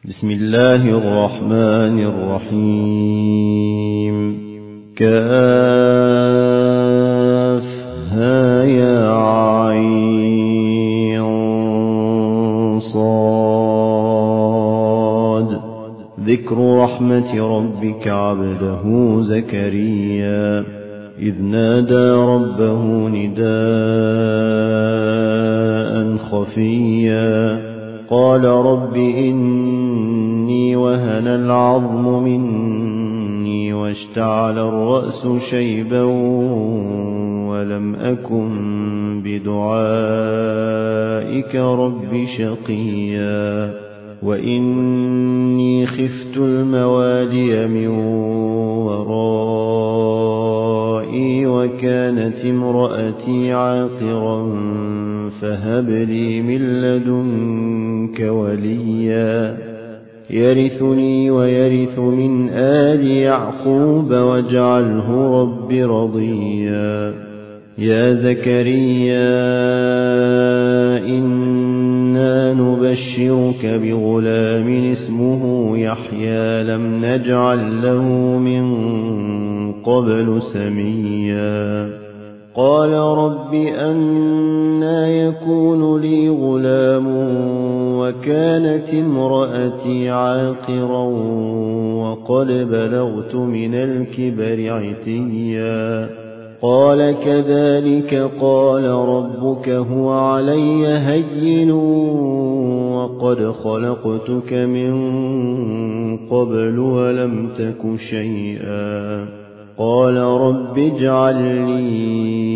بسم الله الرحمن الرحيم. كافها يا عين صاد. ذكر رحمة ربك عبده زكريا إذ نادى ربه نداء خفيا قال رب إني وهن العظم مني واشتعل الرأس شيبا ولم أكن بدعائك رب شقيا وإني خفت الموالي من ورائي وكانت امرأتي عاقرا فهب لي من لدنك وليا يرثني ويرث من آل يعقوب واجعله رب رضيا. يا زكريا إنا نبشرك بغلام اسمه يحيى لم نجعل له من قبل سميا. قال رب أنى يكون لي غلام وكانت امرأتي عاقرا وقد بلغت من الكبر عتيا. قال كذلك قال ربك هو علي هين وقد خلقتك من قبل ولم تك شيئا. قال رب اجعل لي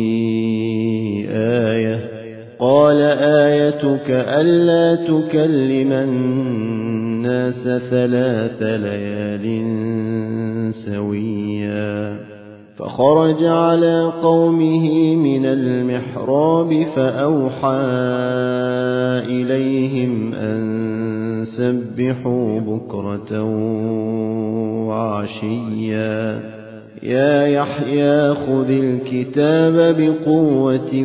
آية. قال آيتك ألا تكلم الناس 3 ليال سويا. فخرج على قومه من المحراب فأوحى إليهم أن سبحوا بكرة وعشيا. يا يحيى خذ الكتاب بقوة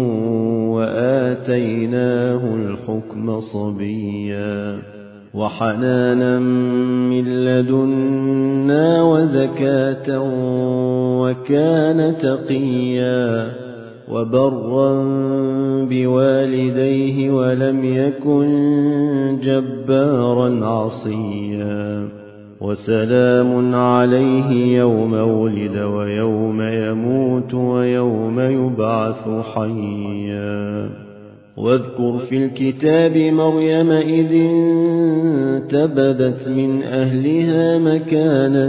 وآتيناه الحكم صبيا وحنانا من لدنا وزكاة وكان تقيا وبرا بوالديه ولم يكن جبارا عصيا. وسلام عليه يوم ولد ويوم يموت ويوم يبعث حيا. واذكر في الكتاب مريم إذ انتبذت من أهلها مكانا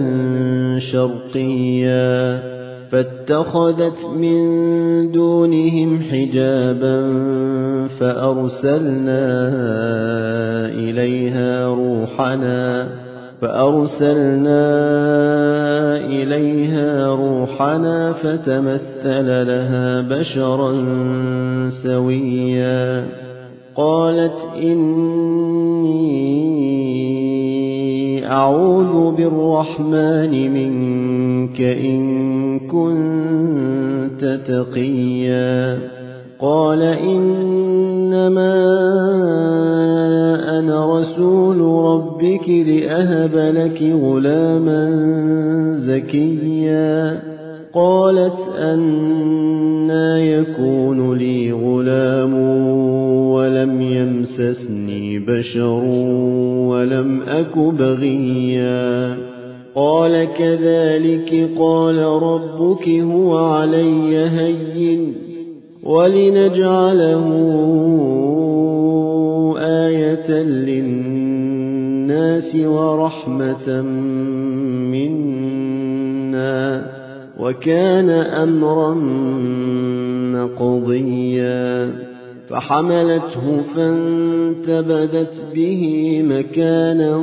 شرقيا فاتخذت من دونهم حجابا فأرسلنا إليها روحنا فتمثل لها بشرا سويا. قالت إني أعوذ بالرحمن منك إن كنت تقيا. قال إنما أنا رسول ربك لأهب لك غلاما زكيا. قالت أنى يكون لي غلام ولم يمسسني بشر ولم أك بغيا. قال كذلك قال ربك هو علي هين ولنجعله آية للناس ورحمة منا وكان أمرا مقضيا. فحملته فانتبذت به مكانا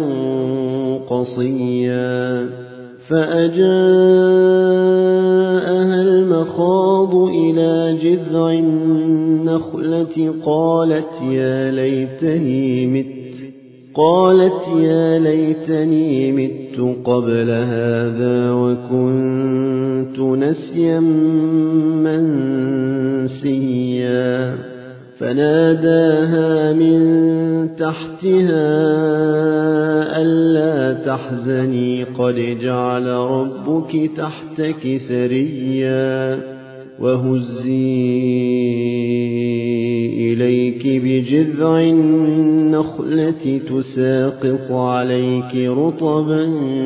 قصيا فأجاءها المخاض إلى جذع النخلة قالت يا ليتني مت قبل هذا وكنت نسيا منسيا. فناداها من تحتها تحزني قد جعل ربك تحتك سريا وهزي إليك بجذع النخلة تساقط عليك رطبا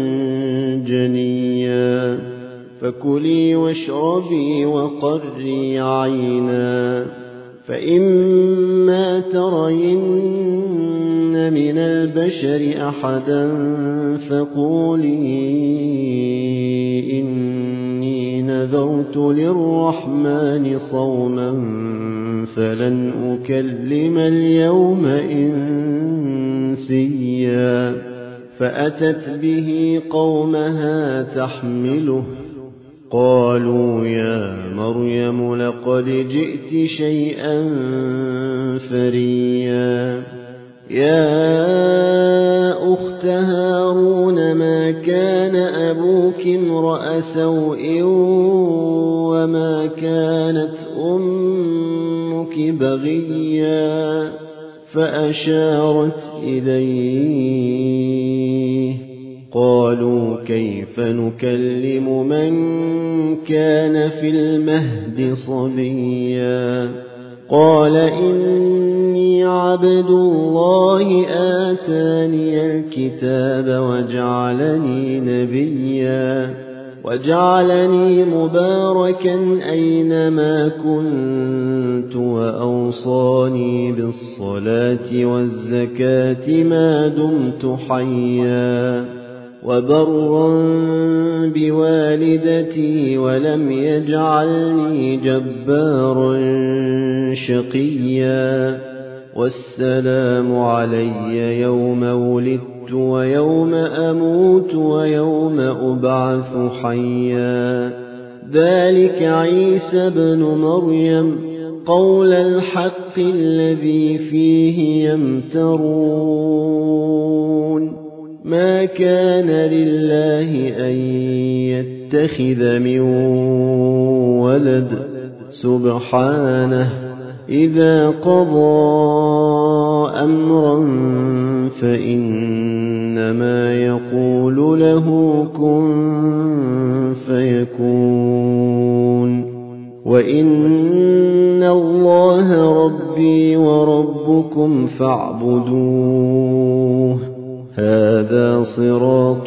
جنيا فكلي واشربي وقري عينا فإما ترين من البشر أحدا فقولي إني نذرت للرحمن صوما فلن أكلم اليوم إنسيا فأتت به قومها تحمله قالوا يا مريم لقد جئت شيئا فريا يا أخت هارون ما كان أبوك امرأ سوء وما كانت أمك بغيا فأشارت إليه قالوا كيف نكلم من كان في المهد صبيا قال إني عبد الله آتاني الكتاب وجعلني نبيا وجعلني مباركا أينما كنت وأوصاني بالصلاة والزكاة ما دمت حيا وبرا بوالدتي ولم يجعلني جبارا شقيا والسلام علي يوم ولدت ويوم أموت ويوم أبعث حيا ذلك عيسى ابن مريم قول الحق الذي فيه يمترون ما كان لله أن يتخذ من ولد سبحانه إذا قضى أمرا فإنما يقول له كن فيكون وإن الله ربي وربكم فاعبدوه هذا صراط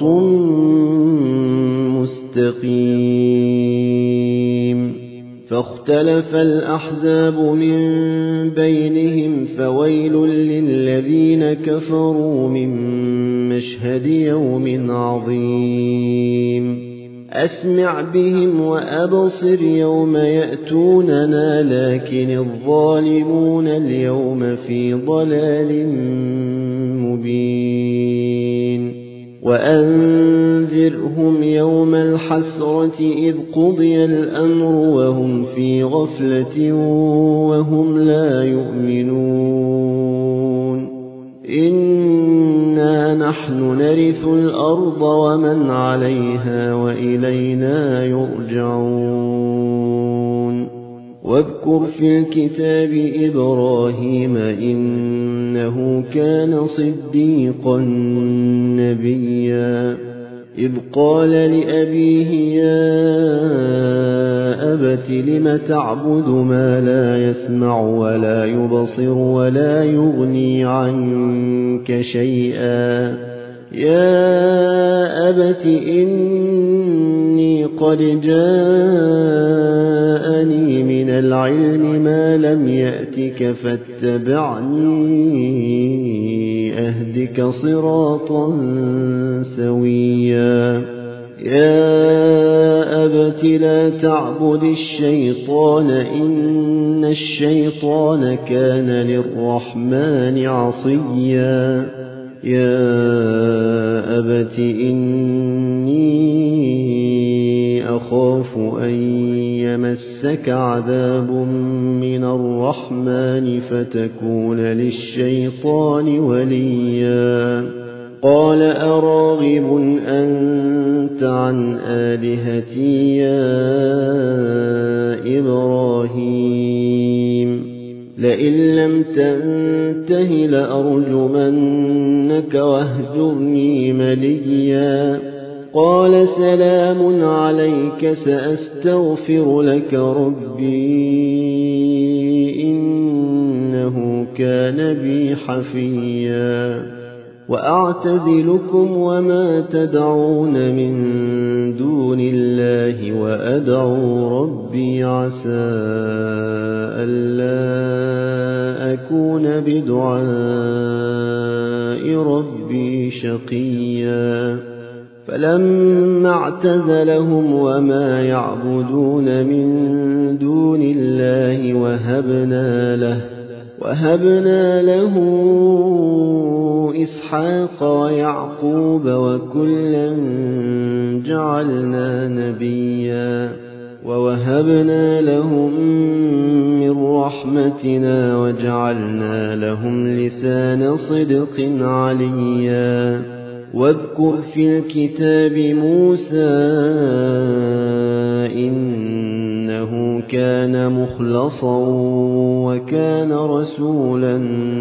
مستقيم فاختلف الأحزاب من بينهم فويل للذين كفروا من مشهد يوم عظيم أسمع بهم وأبصر يوم يأتوننا لكن الظالمون اليوم في ضلال مبين وأنذرهم يوم الحسرة إذ قضي الأمر وهم في غفلة وهم لا يؤمنون إنا نحن نرث الأرض ومن عليها وإلينا يرجعون واذكر في الكتاب إبراهيم إنه كان صديقا نبيا إذ قال لأبيه يا أبت لم تعبد ما لا يسمع ولا يبصر ولا يغني عنك شيئا يا أبت إني قد جاءني من العلم ما لم يأتك فاتبعني أهدك صراطا سويا يا أبت لا تعبد الشيطان إن الشيطان كان للرحمن عصيا يا أبت إني أخاف أن يمسك عذاب من الرحمن فتكون للشيطان وليا قال أراغب أنت عن آلهتي يا إبراهيم لئن لم تنته لأرجمنك لأضربنك واهجرني مليا. قال سلام عليك سأستغفر لك ربي إنه كان بي حفيا. وأعتزلكم وما تدعون من دون الله وأدعو ربي عسى ألا أكون بدعاء ربي شقيا. فلما اعتزلهم وما يعبدون من دون الله وهبنا له إسحاق ويعقوب وكلا جعلنا نبيا. ووهبنا لهم من رحمتنا وجعلنا لهم لسان صدق عليا. واذكر في الكتاب موسى إنه كان مخلصا وكان رسولا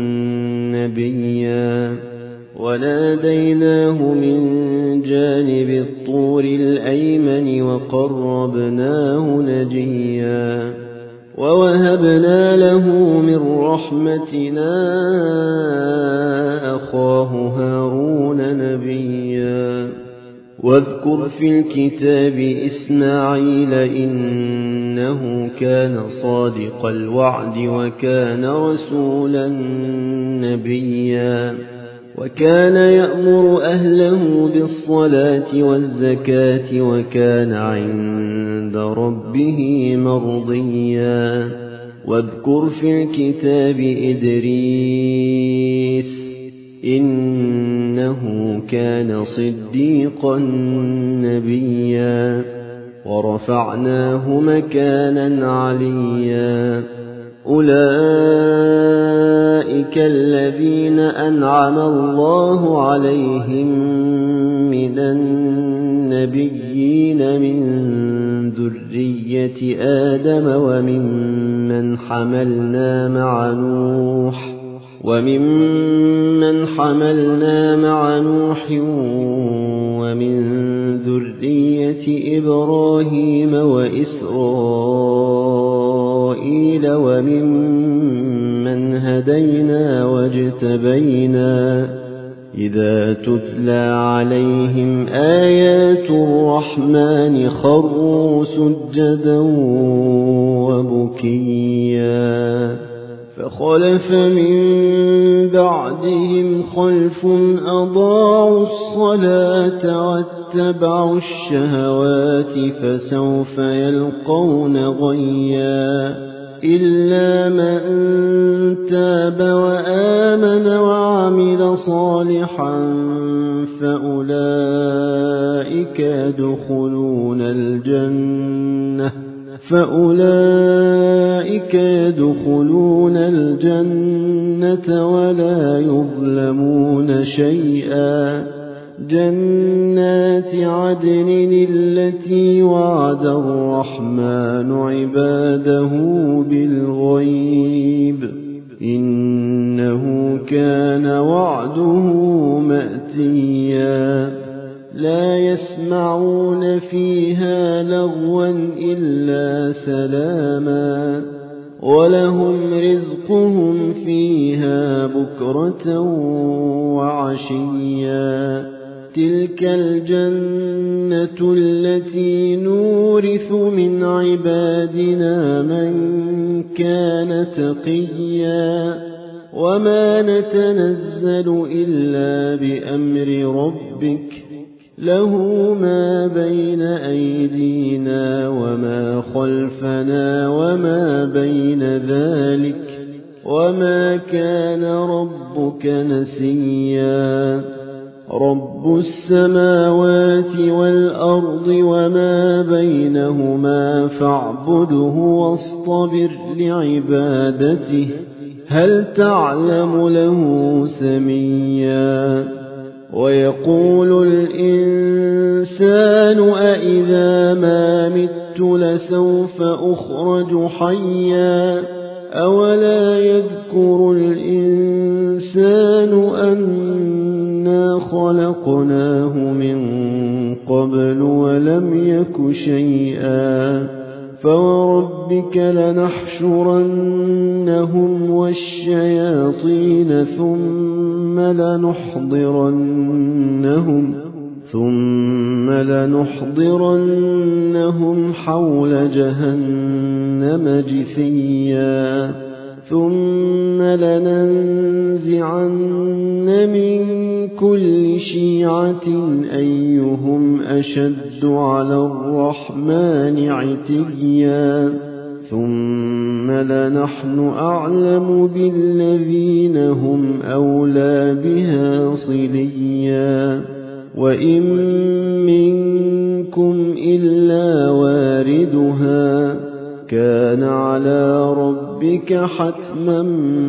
نبيا. وناديناه من جانب الطور الأيمن وقربناه نجيا. ووهبنا له من رحمتنا أخاه هارون نبيا. واذكر في الكتاب إسماعيل إنه كان صادق الوعد وكان رسولا نبيا. وكان يأمر أهله بالصلاة والزكاة وكان عند ربه مرضيا. واذكر في الكتاب إدريس إنه كان صديقا نبيا. ورفعناه مكانا عليا. أولئك الذين أنعم الله عليهم من النبيين من ذرية آدم وممن حملنا مع نوح ومن ذرية إبراهيم وإسرائيل وممن هدينا واجتبينا. إذا تتلى عليهم آيات الرحمن خروا سجدا وبكيا. فخلف من بعدهم خلف أضاعوا الصلاة واتبعوا الشهوات فسوف يلقون غيا. إلا من تاب وآمن وعمل صالحا فأولئك يدخلون الجنة ولا يظلمون شيئا. جنات عدن التي وعد الرحمن عباده بالغيب إنه كان وعده مأتيا. لا يسمعون فيها لغوا إلا سلاما ولهم رزقهم فيها بكرة وعشيا. تلك الجنة التي نورث من عبادنا من كان تقيا. وما نتنزل إلا بأمر ربك له ما بين أيدينا وما خلفنا وما بين ذلك وما كان ربك نسيا. رب السماوات والأرض وما بينهما فاعبده واصطبر لعبادته هل تعلم له سميا. ويقول الإنسان أإذا ما مت لسوف أخرج حيا. أولا يذكر الإنسان أن إِنَّا خَلَقْنَاهُ مِن قَبْلُ وَلَمْ يَكُ شَيْئًا فَوَرَبِّكَ لَنَحْشُرَنَّهُمْ وَالشَّيَاطِينَ ثُمَّ لَنُحْضِرَنَّهُمْ حَوْلَ جَهَنَّمَ جِثِيًّا ثُمَّ لَنَنزِعَنَّ مِن كُلِّ شِيعَةٍ أَيُّهُمْ أَشَدُّ عَلَى الرَّحْمَنِ عِتِيًّا ثُمَّ لَنَحْنُ أَعْلَمُ بِالَّذِينَ هُمْ أَوْلَىٰ بِهَا صِلِيًّا وَإِن مِّنكُمْ إِلَّا وَارِدُهَا كَانَ عَلَىٰ رَبِّكَ حَتْمًا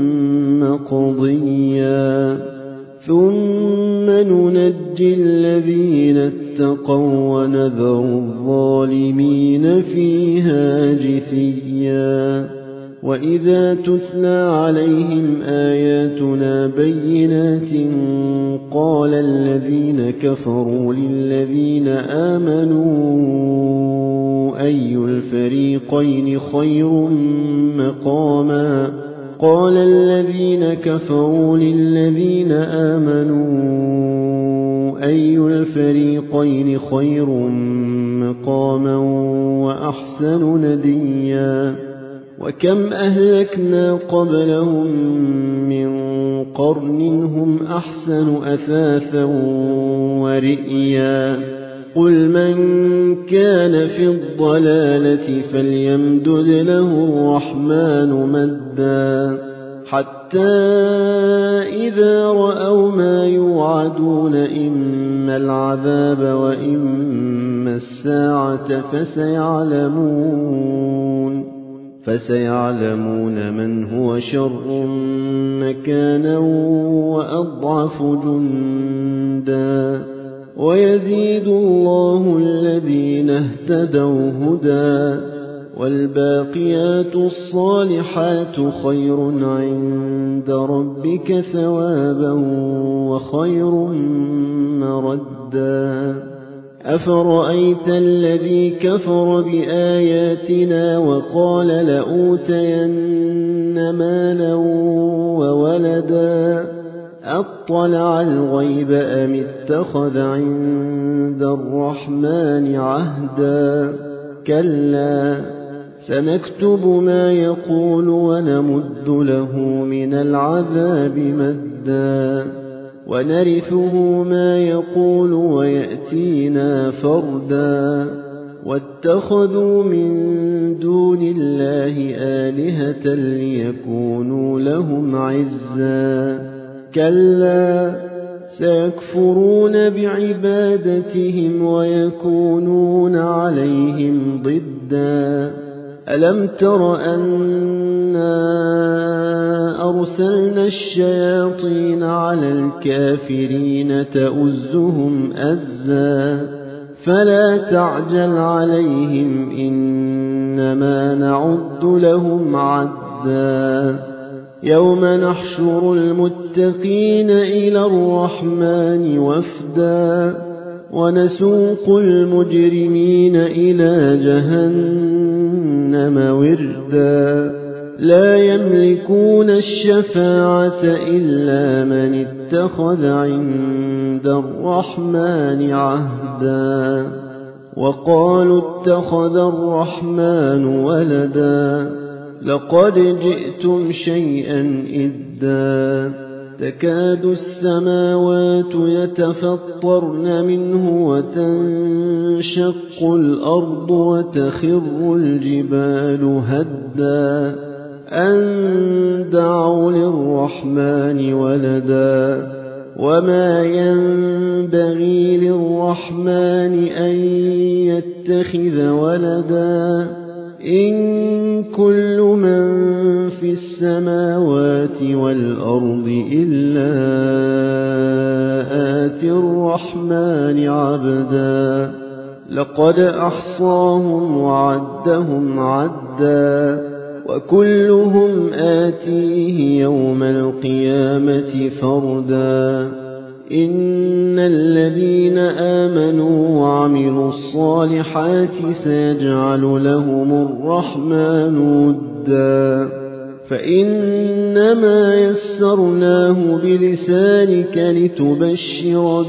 مَّقْضِيًّا ثُمَّ نُنَجِّي الَّذِينَ اتَّقَوا وَّنَذَرُ الظَّالِمِينَ فِيهَا جِثِيًّا وَإِذَا تُتْلَىٰ عَلَيْهِمْ آيَاتُنَا بَيِّنَاتٍ قَالَ الَّذِينَ كَفَرُوا لِلَّذِينَ آمَنُوا أَيُّ الْفَرِيقَيْنِ خَيْرٌ مَّقَامًا وَأَحْسَنُ نَدِيًّا وَكَمْ أَهْلَكْنَا قَبْلَهُم مِّن قَرْنٍ هُمْ أَحْسَنُ أَثَاثًا وَرِئْيًا قُلْ مَن كَانَ فِي الضَّلَالَةِ فَلْيَمْدُدْ لَهُ الرَّحْمَٰنُ مَدًّا حَتَّىٰ إِذَا رَأَوْا مَا يُوعَدُونَ إِمَّا الْعَذَابَ وَإِمَّا السَّاعَةَ فَسَيَعْلَمُونَ مَنْ هُوَ شَرٌّ مَّكَانًا وَأَضْعَفُ جُندًا وَيَزِيدُ اللَّهُ الَّذِينَ اهْتَدَوْا هُدًى وَالْبَاقِيَاتُ الصَّالِحَاتُ خَيْرٌ عِندَ رَبِّكَ ثَوَابًا وَخَيْرٌ مَّرَدًّا أَفَرَأَيْتَ الَّذِي كَفَرَ بِآيَاتِنَا وَقَالَ لَأُوتَيَنَّ مَالًا وَوَلَدًا أَطَّلَعَ الْغَيْبَ أَمِ اتَّخَذَ عِندَ الرَّحْمَٰنِ عَهْدًا كَلَّا سَنَكْتُبُ مَا يَقُولُ وَنَمُدُّ لَهُ مِنَ الْعَذَابِ مَدًّا وَنَرِثُهُ مَا يَقُولُ وَيَأْتِينَا فَرْدًا وَاتَّخَذُوا مِن دُونِ اللَّهِ آلِهَةً لِّيَكُونُوا لَهُمْ عِزًّا كَلَّا سَيَكْفُرُونَ بِعِبَادَتِهِمْ وَيَكُونُونَ عَلَيْهِمْ ضِدًّا أَلَمْ تَرَ أَنَّا أَرْسَلْنَا الشَّيَاطِينَ عَلَى الْكَافِرِينَ تَؤُزُّهُمْ أَزًّا فَلَا تَعْجَلْ عَلَيْهِمْ إِنَّمَا نَعُدُّ لَهُمْ عَدًّا يَوْمَ نَحْشُرُ الْمُتَّقِينَ إِلَى الرَّحْمَٰنِ وَفْدًا وَنَسُوقُ الْمُجْرِمِينَ إِلَىٰ جَهَنَّمَ وِرْدًا لَّا يَمْلِكُونَ الشَّفَاعَةَ إِلَّا مَنِ اتَّخَذَ عِندَ الرَّحْمَٰنِ عَهْدًا وَقَالُوا اتَّخَذَ الرَّحْمَٰنُ وَلَدًا لَّقَدْ جِئْتُمْ شَيْئًا إِدًّا تَكَادُ السَّمَاوَاتُ يَتَفَطَّرْنَ مِنْهُ وَتَنشَقُّ الْأَرْضُ وَتَخِرُّ الْجِبَالُ هَدًّا أَن دَعَوْا لِلرَّحْمَٰنِ وَلَدًا وَمَا يَنبَغِي لِلرَّحْمَٰنِ أَن يَتَّخِذَ وَلَدًا إِن كُلُّ مَن فِي السَّمَاوَاتِ وَالْأَرْضِ إِلَّا آتِي الرَّحْمَٰنِ عَبْدًا لَّقَدْ أَحْصَاهُمْ وَعَدَّهُمْ عَدًّا وَكُلُّهُمْ آتِيهِ يَوْمَ الْقِيَامَةِ فَرْدًا إن الذين آمنوا وعملوا الصالحات سيجعل لهم الرحمن ودا فإنما يسرناه بلسانك لتبشر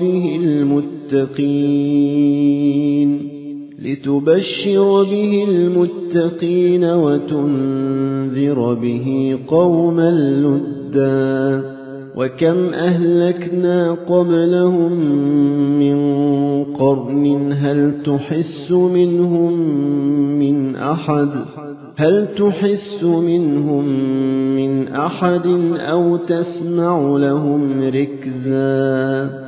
به المتقين وتنذر به قوما لدا وكم أهلكنا قبلهم من قرن هل تحس منهم من أحد أو تسمع لهم ركزا